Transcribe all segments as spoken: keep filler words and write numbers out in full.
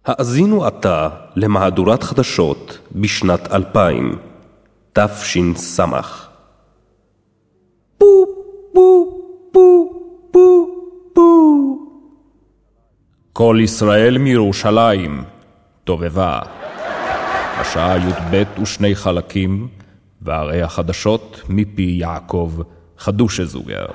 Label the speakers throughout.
Speaker 1: האזינו עתה למהדורת חדשות בשנת אלפיים, תשס"ח. בו בו בו בו בו.
Speaker 2: כל ישראל מירושלים, טובבה. השעה י"ב ושני חלקים, והרי החדשות מפי יעקב חדושזוגר.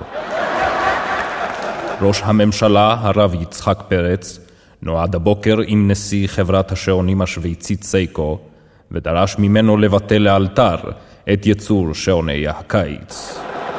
Speaker 2: ראש הממשלה הרב יצחק פרץ נועד הבוקר עם נשיא חברת השעונים השוויצית סייקו, ודרש ממנו לבטל לאלתר את יצור שעוני הקיץ.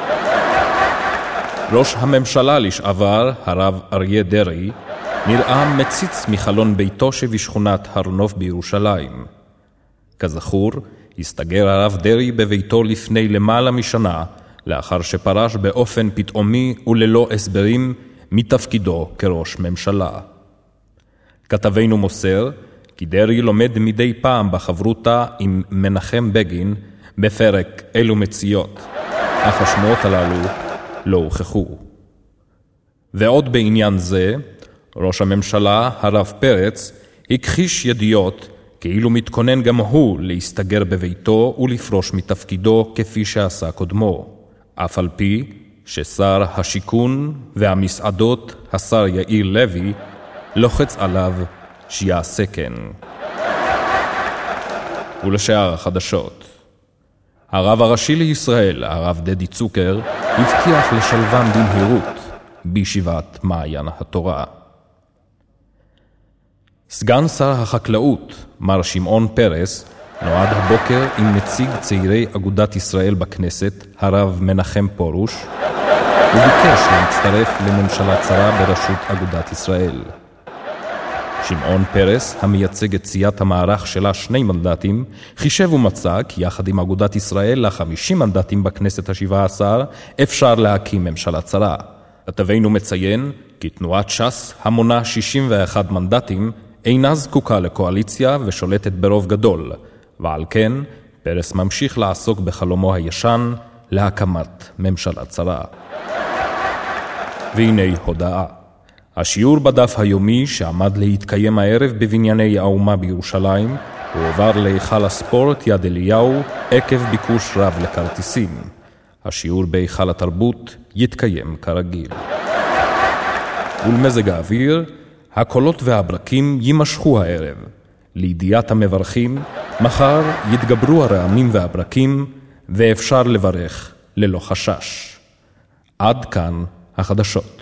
Speaker 2: ראש הממשלה לשעבר, הרב אריה דרעי, נראה מציץ מחלון ביתו שבשכונת הר נוף בירושלים. כזכור, הסתגר הרב דרעי בביתו לפני למעלה משנה, לאחר שפרש באופן פתאומי וללא הסברים מתפקידו כראש ממשלה. כתבנו מוסר כי דרעי לומד מדי פעם בחברותה עם מנחם בגין בפרק אלו מציאות, אך השמועות הללו לא הוכחו. ועוד בעניין זה, ראש הממשלה הרב פרץ הכחיש ידיעות כאילו מתכונן גם הוא להסתגר בביתו ולפרוש מתפקידו כפי שעשה קודמו, אף על פי ששר השיכון והמסעדות, השר יאיר לוי, לוחץ עליו שיעשה כן. ולשאר החדשות. הרב הראשי לישראל, הרב דדי צוקר, הבטיח לשלבם במהירות בישיבת מעיין התורה. סגן שר החקלאות, מר שמעון פרס, נועד הבוקר עם נציג צעירי אגודת ישראל בכנסת, הרב מנחם פורוש, וביקש להצטרף לממשלה צרה בראשות אגודת ישראל. שמעון פרס, המייצג את סיעת המערך שלה שני מנדטים, חישב ומצא כי יחד עם אגודת ישראל לחמישים מנדטים בכנסת השבעה עשר אפשר להקים ממשלה צרה. כתבנו מציין כי תנועת ש"ס, המונה שישים ואחד מנדטים, אינה זקוקה לקואליציה ושולטת ברוב גדול, ועל כן פרס ממשיך לעסוק בחלומו הישן להקמת ממשלה צרה. והנה הודעה. השיעור בדף היומי שעמד להתקיים הערב בבנייני האומה בירושלים הועבר להיכל הספורט יד אליהו עקב ביקוש רב לכרטיסים. השיעור בהיכל התרבות יתקיים כרגיל. ולמזג האוויר, הקולות והברקים יימשכו הערב. לידיעת המברכים, מחר יתגברו הרעמים והברקים ואפשר לברך ללא חשש. עד כאן החדשות.